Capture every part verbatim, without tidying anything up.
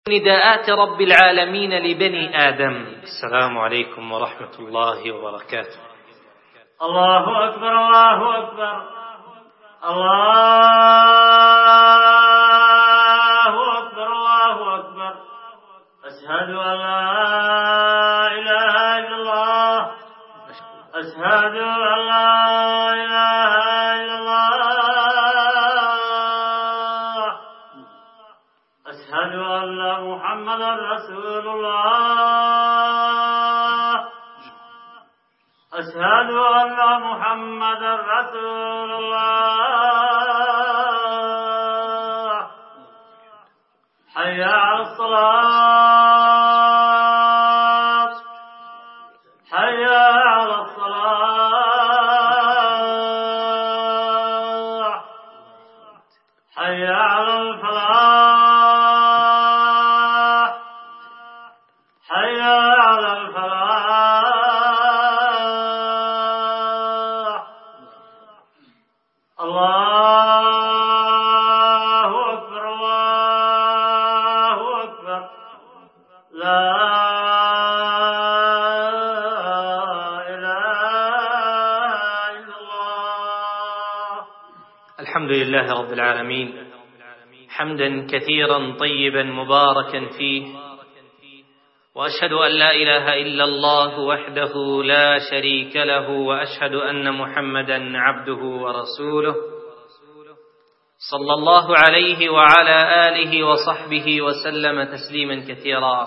نداءات رب العالمين لبني آدم. السلام عليكم ورحمة الله وبركاته. الله أكبر الله أكبر الله أكبر الله أكبر. أشهد أن لا إله إلا الله أشهد أن لا إله إلا الله أشهد أن محمدا رسول الله أشهد أن محمدا رسول الله. حي على الصلاة حي على الصلاة حي على الفلاح حي على الفلاح. الله أكبر الله أكبر. لا إله إلا الله. الحمد لله رب العالمين، حمدا كثيرا طيبا مباركا فيه، وأشهد أن لا إله إلا الله وحده لا شريك له، وأشهد أن محمدا عبده ورسوله صلى الله عليه وعلى آله وصحبه وسلم تسليما كثيرا.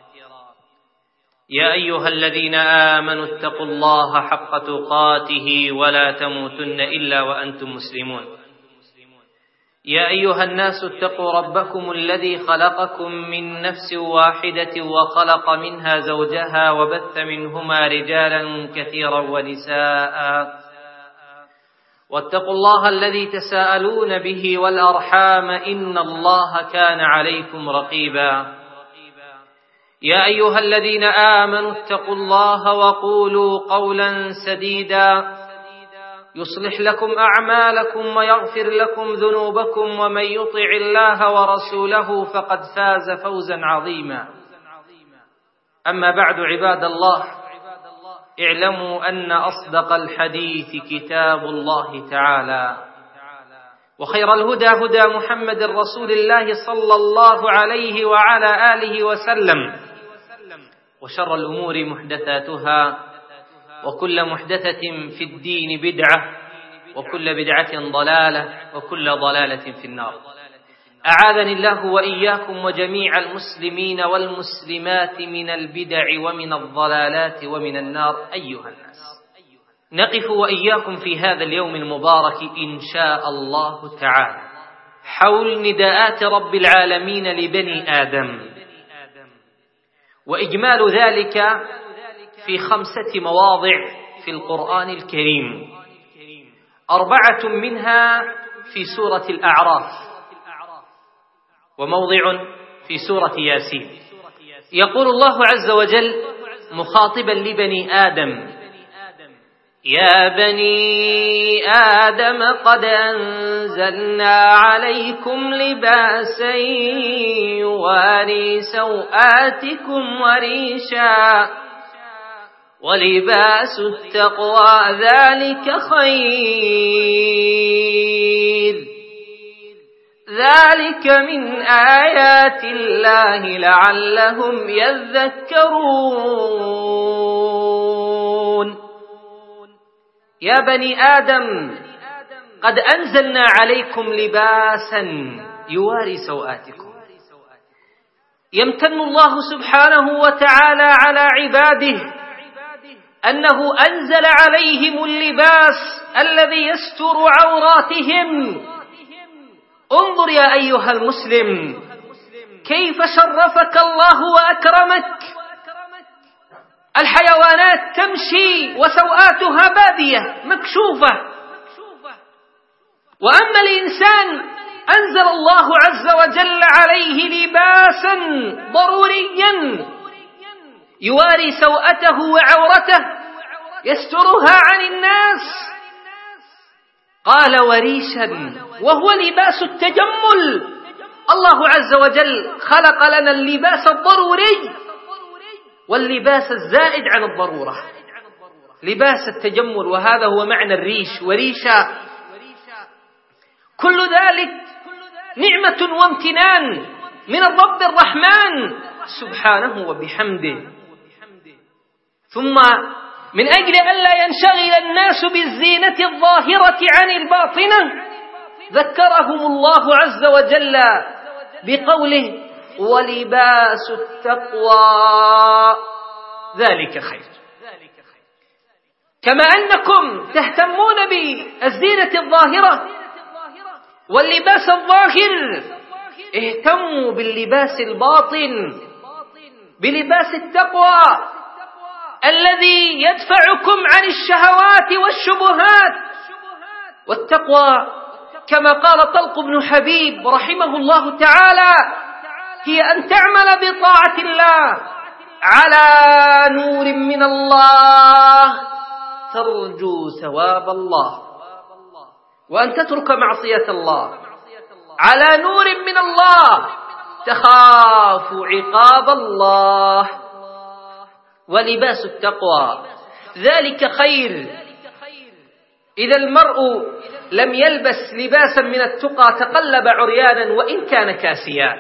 يا أيها الذين آمنوا اتقوا الله حق تقاته ولا تموتن إلا وأنتم مسلمون. يا أيها الناس اتقوا ربكم الذي خلقكم من نفس واحدة وخلق منها زوجها وبث منهما رجالا كثيرا ونساء، واتقوا الله الذي تساءلون به والأرحام إن الله كان عليكم رقيبا. يا أيها الذين آمنوا اتقوا الله وقولوا قولا سديدا يصلح لكم أعمالكم ويغفر لكم ذنوبكم، ومن يطع الله ورسوله فقد فاز فوزا عظيما. أما بعد، عباد الله، اعلموا أن أصدق الحديث كتاب الله تعالى، وخير الهدى هدى محمد رسول الله صلى الله عليه وعلى آله وسلم، وشر الأمور محدثاتها، وكل محدثة في الدين بدعة، وكل بدعة ضلالة، وكل ضلالة في النار. أعاذني الله وإياكم وجميع المسلمين والمسلمات من البدع ومن الضلالات ومن النار. أيها الناس، نقف وإياكم في هذا اليوم المبارك إن شاء الله تعالى حول نداءات رب العالمين لبني آدم، وإجمال ذلك في خمسة مواضع في القرآن الكريم، أربعة منها في سورة الأعراف، وموضع في سورة ياسين. يقول الله عز وجل مخاطبا لبني آدم: يا بني آدم قد أنزلنا عليكم لباسا يواري سوآتكم وريشا ولباس التقوى ذلك خير ذلك من آيات الله لعلهم يذكرون. يا بني آدم قد أنزلنا عليكم لباسا يواري سوآتكم. يمتن الله سبحانه وتعالى على عباده أنه أنزل عليهم اللباس الذي يستر عوراتهم. انظر يا أيها المسلم كيف شرفك الله وأكرمك. الحيوانات تمشي وسوآتها بادية مكشوفة، وأما الإنسان أنزل الله عز وجل عليه لباسا ضروريا يواري سوءته وعورته يسترها عن الناس. قال وريشا، وهو لباس التجمل الله عز وجل خلق لنا اللباس الضروري واللباس الزائد عن الضرورة، لباس التجمل، وهذا هو معنى الريش وريشة. كل ذلك نعمة وامتنان من الرب الرحمن سبحانه وبحمده. ثم من أجل ألا ينشغل الناس بالزينة الظاهرة عن الباطنة ذكرهم الله عز وجل بقوله ولباس التقوى ذلك خير. كما أنكم تهتمون بالزينة الظاهرة واللباس الظاهر، اهتموا باللباس الباطن، بلباس التقوى الذي يدفعكم عن الشهوات والشبهات. والتقوى كما قال طلق بن حبيب رحمه الله تعالى هي أن تعمل بطاعة الله على نور من الله ترجو ثواب الله، وأن تترك معصية الله على نور من الله تخاف عقاب الله. ولباس التقوى ذلك خير. إذا المرء لم يلبس لباسا من التقى تقلب عريانا وإن كان كاسيا.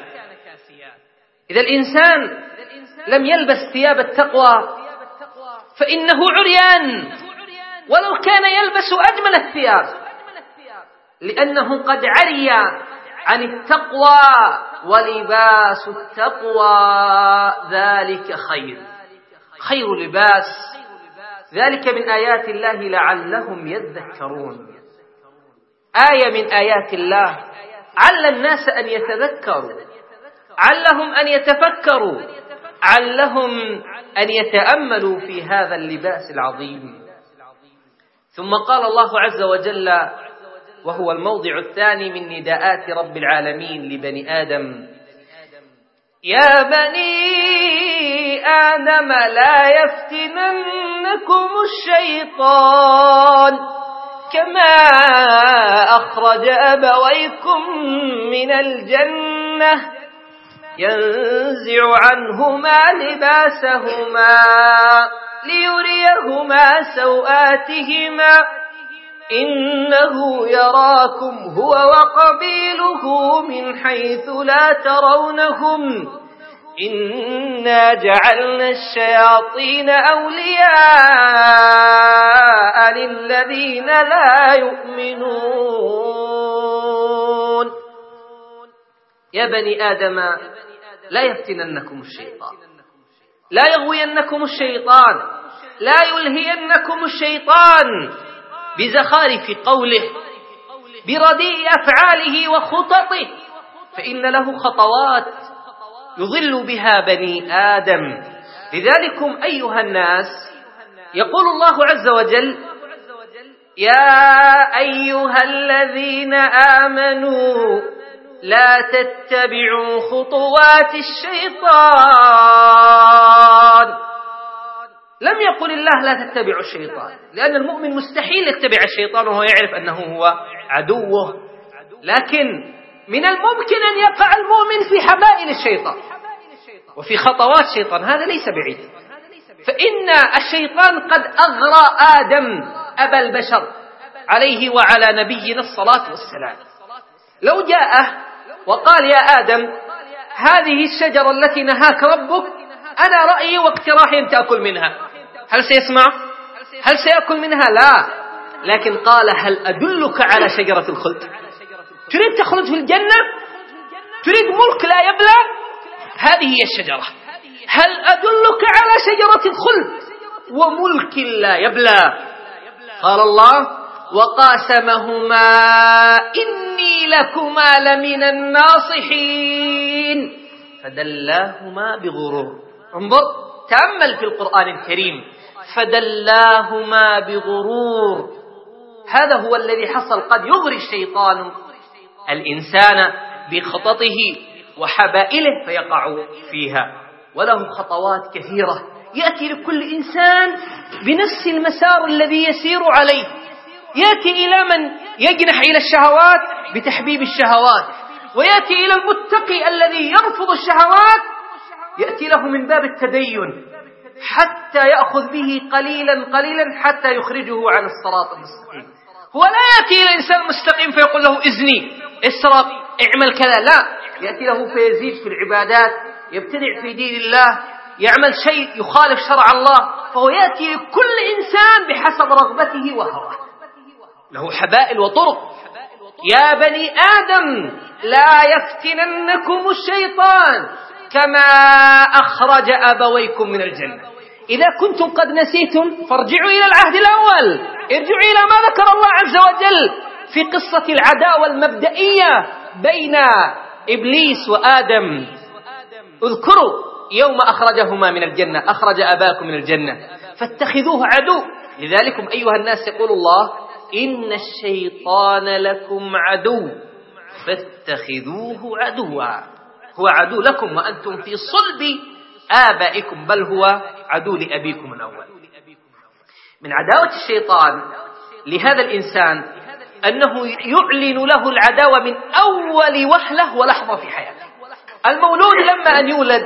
إذا الإنسان لم يلبس ثياب التقوى فإنه عريان ولو كان يلبس أجمل الثياب، لأنه قد عري عن التقوى. ولباس التقوى ذلك خير، خير لباس، ذلك من آيات الله لعلهم يذكرون. آية من آيات الله عل الناس أن يتذكروا، علهم أن يتفكروا، علهم أن يتأملوا في هذا اللباس العظيم. ثم قال الله عز وجل وهو الموضع الثاني من نداءات رب العالمين لبني آدم: يا بني آدم لا يفتننكم الشيطان كما أخرج أبويكم من الجنة ينزع عنهما لباسهما ليريهما سوآتهما إنه يراكم هو وقبيله من حيث لا ترونهم إنا جعلنا الشياطين أولياء للذين لا يؤمنون. يا بني آدم لا يفتننكم الشيطان، لا يغوينكم الشيطان، لا يلهينكم الشيطان بزخارف قوله، برديء أفعاله وخططه، فإن له خطوات يضل بها بني آدم. لذلكم أيها الناس يقول الله عز وجل: يا أيها الذين آمنوا لا تتبعوا خطوات الشيطان. لم يقل الله لا تتبعوا الشيطان، لأن المؤمن مستحيل يتبع الشيطان وهو يعرف أنه هو عدوه، لكن من الممكن أن يقع المؤمن في حبائل الشيطان وفي خطوات الشيطان، هذا ليس بعيد. فإن الشيطان قد أغرى آدم أبا البشر عليه وعلى نبينا الصلاة والسلام. لو جاءه وقال: يا آدم هذه الشجرة التي نهاك ربك أنا رأيي واقتراحي أن تأكل منها، هل سيسمع؟ هل سيأكل منها؟ لا. لكن قال: هل أدلك على شجرة الخلد؟ تريد تخلد في الجنة؟ تريد ملك لا يبلى؟ هذه هي الشجرة. هل أدلك على شجرة الخلد وملك لا يبلى؟ قال الله: وقاسمهما إني لكما لمن الناصحين فدلاهما بغرور. انظر، تأمل في القرآن الكريم، فدلاهما بغرور. هذا هو الذي حصل. قد يغري الشيطان الإنسان بخططه وحبائله فيقع فيها، وله خطوات كثيرة يأتي لكل إنسان بنفس المسار الذي يسير عليه. يأتي إلى من يجنح إلى الشهوات بتحبيب الشهوات، ويأتي إلى المتقي الذي يرفض الشهوات، يأتي له من باب التدين حتى يأخذ به قليلا قليلا حتى يخرجه عن الصراط المستقيم. هو لا يأتي إلى الإنسان المستقيم فيقول له إذني، اسرق، اعمل كذا، لا، يأتي له فيزيد في العبادات، يبتدع في دين الله، يعمل شيء يخالف شرع الله، فهو يأتي لكل إنسان بحسب رغبته وهواه، له حبائل وطرق. يا بني آدم لا يفتننكم الشيطان كما أخرج أبويكم من الجنة. إذا كنتم قد نسيتم فارجعوا إلى العهد الأول، ارجعوا إلى ما ذكر الله عز وجل في قصة العداوة المبدئية بين إبليس وآدم. اذكروا يوم أخرجهما من الجنة، أخرج أباكم من الجنة فاتخذوه عدو. لذلكم أيها الناس يقول الله إن الشيطان لكم عدو فاتخذوه عدوا. هو عدو لكم وأنتم في صلب آبائكم، بل هو عدو لأبيكم الأول. من عداوة الشيطان لهذا الإنسان أنه يعلن له العداوة من أول وهلة ولحظة في حياته. المولود لما أن يولد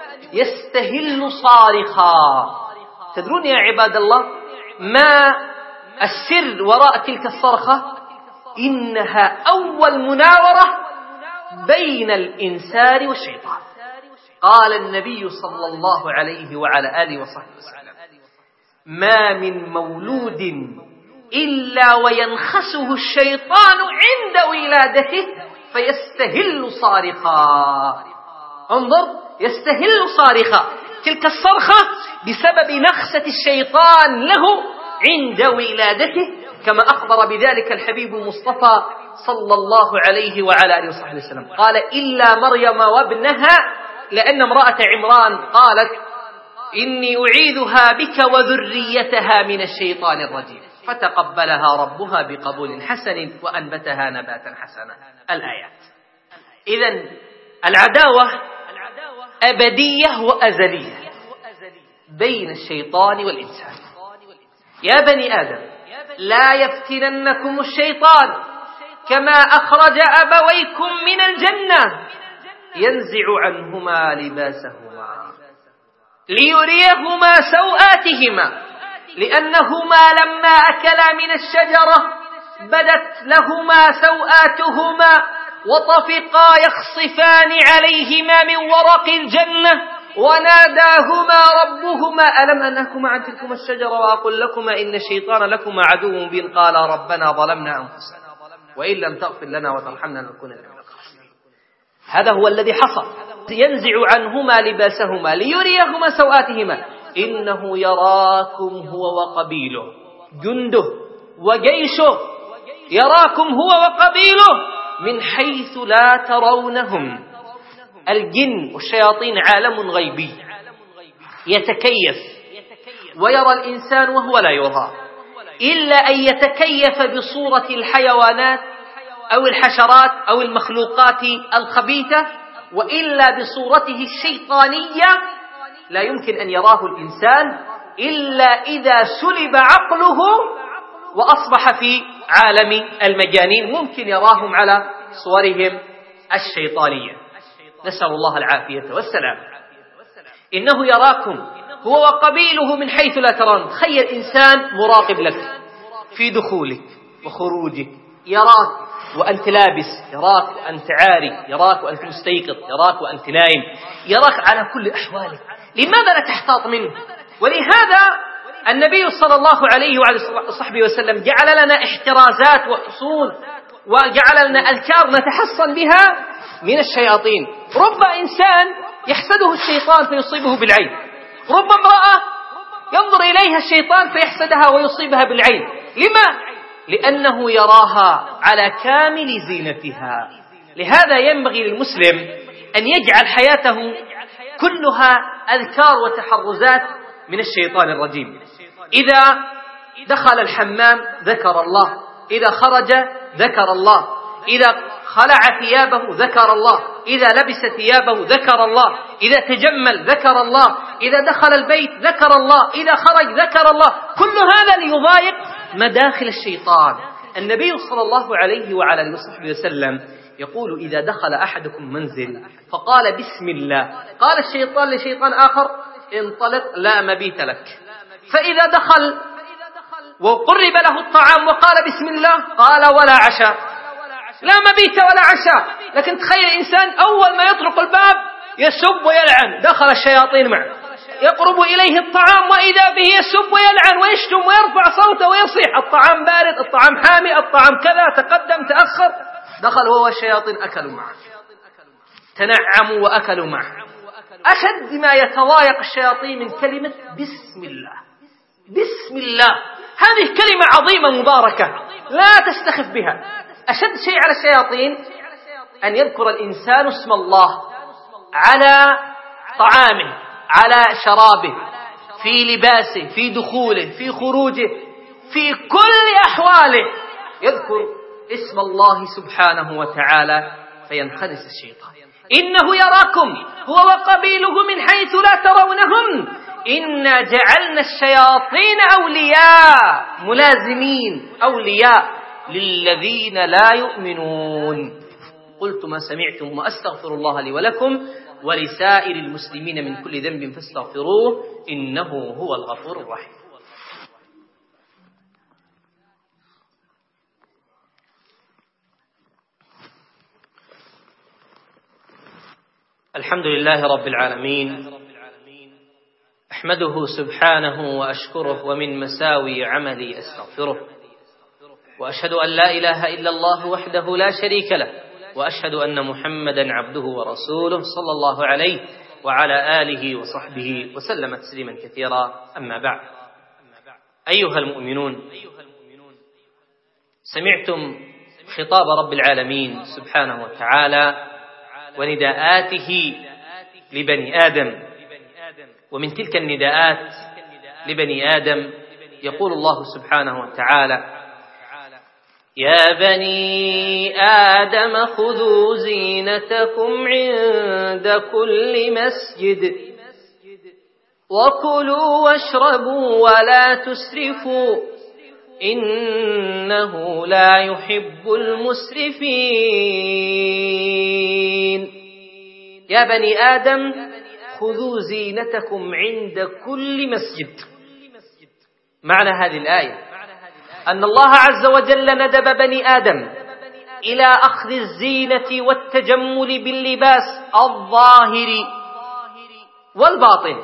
يستهل صارخا. تدرون يا عباد الله ما السر وراء تلك الصرخة؟ إنها أول مناورة بين الإنسان والشيطان. قال النبي صلى الله عليه وعلى آله وصحبه وسلم ما من مولود إلا وينخسه الشيطان عند ولادته فيستهل صارخا. انظر، يستهل صارخا، تلك الصرخة بسبب نخسة الشيطان له عند ولادته، كما أخبر بذلك الحبيب المصطفى صلى الله عليه وعلى آله وصحبه وسلم. قال إلا مريم وابنها، لأن امرأة عمران قالت إني أعيذها بك وذريتها من الشيطان الرجيم، فتقبلها ربها بقبول حسن وأنبتها نباتا حسنا. الآيات. إذن العداوة أبدية وأزلية بين الشيطان والإنسان. يا بني آدم لا يفتننكم الشيطان كما أخرج أبويكم من الجنة ينزع عنهما لباسهما ليريهما سوآتهما لأنهما لما أكلا من الشجرة بدت لهما سوآتهما وطفقا يخصفان عليهما من ورق الجنة وناداهما ربهما ألم أنهكما عن تلكما الشجرة وأقول لكما إن الشيطان لكما عدو مبين قال ربنا ظلمنا أنفسنا وإن لم تغفر لنا وترحمنا لنكون من الخاسرين. هذا هو الذي حصل. ينزع عنهما لباسهما ليريهما سوآتهما إنه يراكم هو وقبيله جنده وجيشه، يراكم هو وقبيله من حيث لا ترونهم. الجن والشياطين عالم غيبي يتكيف ويرى الإنسان وهو لا يرى، إلا أن يتكيف بصورة الحيوانات أو الحشرات أو المخلوقات الخبيثة، وإلا بصورته الشيطانية لا يمكن أن يراه الإنسان إلا إذا سلب عقله وأصبح في عالم المجانين، ممكن يراهم على صورهم الشيطانية. نسأل الله العافية والسلام. إنه يراكم هو وقبيله من حيث لا ترون. تخيل إنسان مراقب لك في دخولك وخروجك، يراك وأنت لابس، يراك وأنت عاري، يراك وأنت مستيقظ، يراك وأنت نايم، يراك على كل أحوالك. لماذا لا تحتاط منه؟ ولهذا النبي صلى الله عليه وعلى صحبه وسلم جعل لنا احترازات وأصول وجعل لنا أذكار نتحصن بها من الشياطين. رب إنسان يحسده الشيطان فيصيبه بالعين، رب امرأة ينظر إليها الشيطان فيحسدها ويصيبها بالعين. لما؟ لأنه يراها على كامل زينتها. لهذا ينبغي للمسلم أن يجعل حياته كلها أذكار وتحرزات من الشيطان الرجيم. إذا دخل الحمام ذكر الله، إذا خرج ذكر الله، إذا خلع ثيابه ذكر الله، إذا لبس ثيابه ذكر الله، إذا تجمل ذكر الله، إذا دخل البيت ذكر الله، إذا خرج ذكر الله. كل هذا ليضايق مداخل الشيطان. النبي صلى الله عليه وعلى آله وصحبه وسلم يقول إذا دخل أحدكم منزل فقال بسم الله، قال الشيطان لشيطان آخر انطلق لا مبيت لك. فإذا دخل وقرب له الطعام وقال بسم الله قال ولا عشاء، لا مبيت ولا عشاء. لكن تخيل إنسان أول ما يطرق الباب يسب ويلعن، دخل الشياطين معه، يقرب إليه الطعام وإذا به يسب ويلعن ويشتم ويرفع صوته ويصيح، الطعام بارد، الطعام حامي، الطعام كذا، تقدم تأخر. دخل هو والشياطين أكلوا معه، تنعموا وأكلوا معه. أشد ما يتضايق الشياطين من كلمة بسم الله. بسم الله هذه كلمة عظيمة مباركة لا تستخف بها. أشد شيء على الشياطين أن يذكر الإنسان اسم الله على طعامه، على شرابه، في لباسه، في دخوله، في خروجه، في كل أحواله يذكر اسم الله سبحانه وتعالى فينخنس الشيطان. إنه يراكم هو وقبيله من حيث لا ترونهم إنا جعلنا الشياطين أولياء، ملازمين، أولياء للذين لا يؤمنون. قلت ما سمعتم وأستغفر الله لي ولكم ولسائر المسلمين من كل ذنب فاستغفروه إنه هو الغفور الرحيم. الحمد لله رب العالمين، أحمده سبحانه وأشكره، ومن مساوي عملي أستغفره، وأشهد أن لا إله إلا الله وحده لا شريك له، وأشهد أن محمدا عبده ورسوله صلى الله عليه وعلى آله وصحبه وسلم تسليما كثيرا. أما بعد، أيها المؤمنون، سمعتم خطاب رب العالمين سبحانه وتعالى ونداءاته لبني آدم، ومن تلك النداءات لبني آدم يقول الله سبحانه وتعالى: يا بني آدم خذوا زينتكم عند كل مسجد وكلوا واشربوا ولا تسرفوا إنه لا يحب المسرفين. يا بني آدم خذوا زينتكم عند كل مسجد. معنى هذه الآية أن الله عز وجل ندب بني آدم إلى أخذ الزينة والتجمل باللباس الظاهر والباطن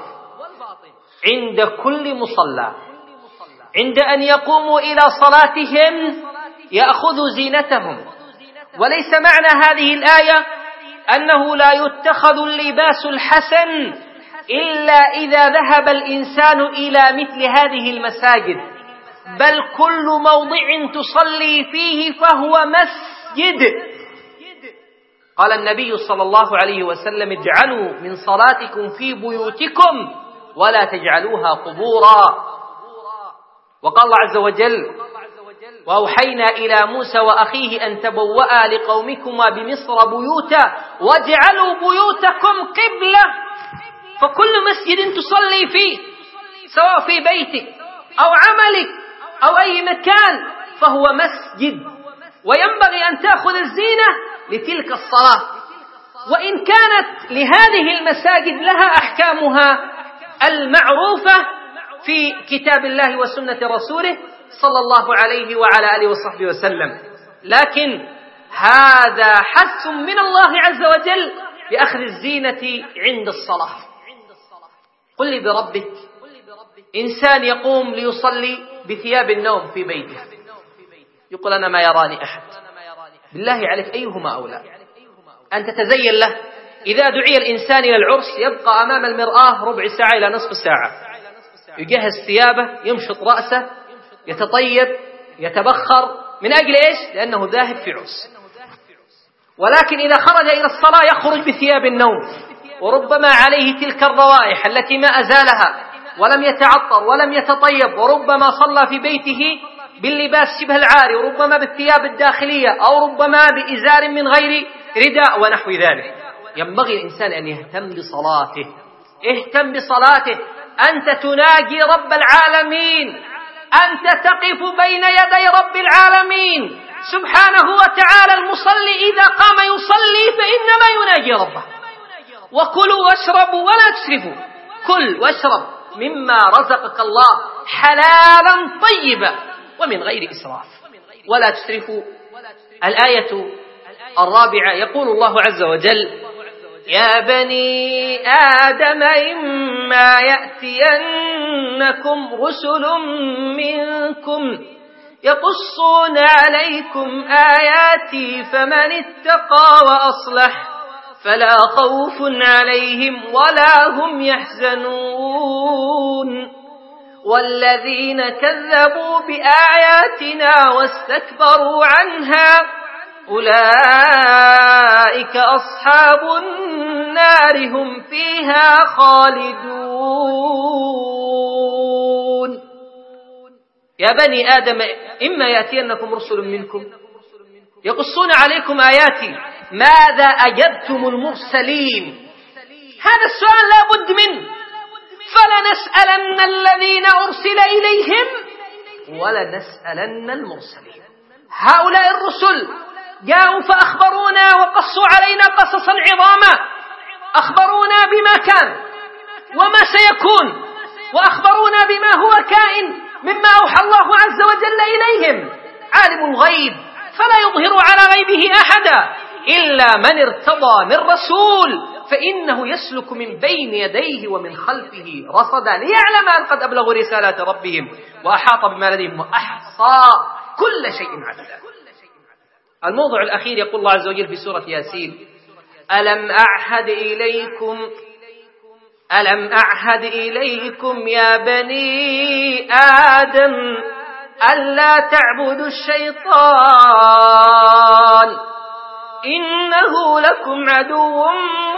عند كل مصلى. عند أن يقوموا إلى صلاتهم يأخذوا زينتهم. وليس معنى هذه الآية أنه لا يتخذ اللباس الحسن إلا إذا ذهب الإنسان إلى مثل هذه المساجد، بل كل موضع تصلي فيه فهو مسجد. قال النبي صلى الله عليه وسلم: اجعلوا من صلاتكم في بيوتكم ولا تجعلوها قبورا. وقال الله عز وجل: وأوحينا إلى موسى وأخيه أن تبوأ لقومكما بمصر بيوتا واجعلوا بيوتكم قبلة. فكل مسجد تصلي فيه سواء في بيتك أو عملك أو أي مكان فهو مسجد، وينبغي أن تأخذ الزينة لتلك الصلاة. وإن كانت لهذه المساجد لها أحكامها المعروفة في كتاب الله وسنة رسوله صلى الله عليه وعلى آله وصحبه وسلم، لكن هذا حث من الله عز وجل لأخذ الزينة عند الصلاة. قل لي بربك، إنسان يقوم ليصلي بثياب النوم في بيته يقول أنا ما يراني أحد، بالله عليك أيهما أولى؟ أن تتزين له؟ إذا دعي الإنسان إلى العرس يبقى أمام المرآة ربع ساعة إلى نصف ساعة، يجهز ثيابه، يمشط رأسه، يتطيب، يتبخر، من أجل إيش؟ لأنه ذاهب في عرس. ولكن إذا خرج إلى الصلاة يخرج بثياب النوم، وربما عليه تلك الروائح التي ما أزالها ولم يتعطر ولم يتطيب، وربما صلى في بيته باللباس شبه العاري، وربما بالثياب الداخلية، أو ربما بإزار من غير رداء ونحو ذلك. ينبغي الإنسان أن يهتم بصلاته. اهتم بصلاته. أنت تناجي رب العالمين، أنت تقف بين يدي رب العالمين سبحانه وتعالى المصلي إذا قام يصلي فإنما يناجي ربه. وكلوا واشربوا ولا تسرفوا، كل واشرب مما رزقك الله حلالا طيبا ومن غير إسراف ولا تسرفوا. الآية الرابعة يقول الله عز وجل: يا بني آدم إما يأتينكم رسل منكم يقصون عليكم آياتي فمن اتقى وأصلح فلا خوف عليهم ولا هم يحزنون والذين كذبوا بآياتنا واستكبروا عنها أولئك أصحاب النار هم فيها خالدون. يا بني آدم إما يأتينكم رسل منكم يقصون عليكم آياتي ماذا أجبتم المرسلين؟ هذا السؤال لا بد منه، فلنسألن الذين أرسل إليهم ولنسألن المرسلين. هؤلاء الرسل جاءوا فأخبرونا وقصوا علينا قصصا عظاما، أخبرونا بما كان وما سيكون، وأخبرونا بما هو كائن مما أوحى الله عز وجل إليهم. عالم الغيب فلا يظهر على غيبه أحدا إلا من ارتضى من رسول فإنه يسلك من بين يديه ومن خلفه رصدا ليعلم أن قد أبلغوا رسالات ربهم وأحاط بما لديهم وأحصى كل شيء عددا. الموضوع الأخير يقول الله عز وجل في سورة ياسين: ألم أعهد إليكم ألم أعهد إليكم يا بني آدم ألا تعبدوا الشيطان إنه لكم عدو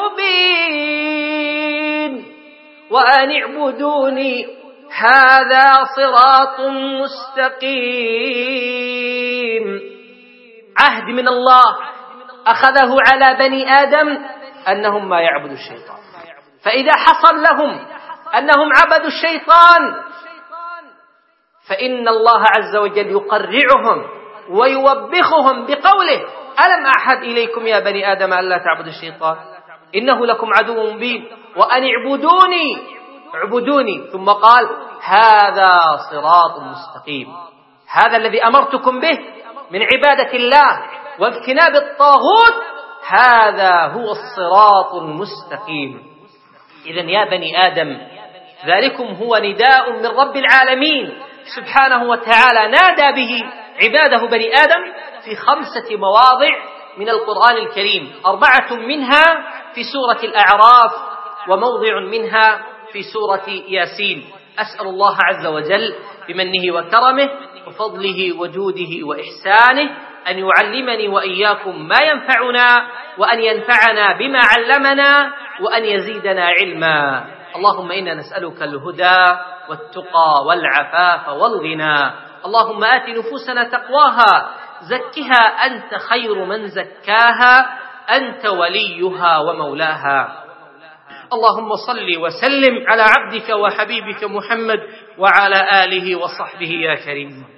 مبين وأن اعبدوني هذا صراط مستقيم. عهد من الله أخذه على بني آدم أنهم ما يعبدوا الشيطان، فإذا حصل لهم أنهم عبدوا الشيطان فإن الله عز وجل يقرعهم ويوبخهم بقوله: ألم أعهد إليكم يا بني آدم ألا تعبدوا الشيطان إنه لكم عدو مبين وأن اعبدوني اعبدوني ثم قال: هذا صراط مستقيم. هذا الذي أمرتكم به من عبادة الله واجتناب الطاغوت، هذا هو الصراط المستقيم. إذن يا بني آدم ذلكم هو نداء من رب العالمين سبحانه وتعالى نادى به عباده بني آدم في خمسة مواضع من القرآن الكريم، أربعة منها في سورة الأعراف وموضع منها في سورة ياسين. أسأل الله عز وجل بمنه وكرمه وفضله وجوده وإحسانه أن يعلمني وإياكم ما ينفعنا وأن ينفعنا بما علمنا وأن يزيدنا علما. اللهم إنا نسألك الهدى والتقى والعفاف والغنى. اللهم آت نفوسنا تقواها زكها أنت خير من زكاها أنت وليها ومولاها. اللهم صل وسلم على عبدك وحبيبك محمد وعلى آله وصحبه يا كريم.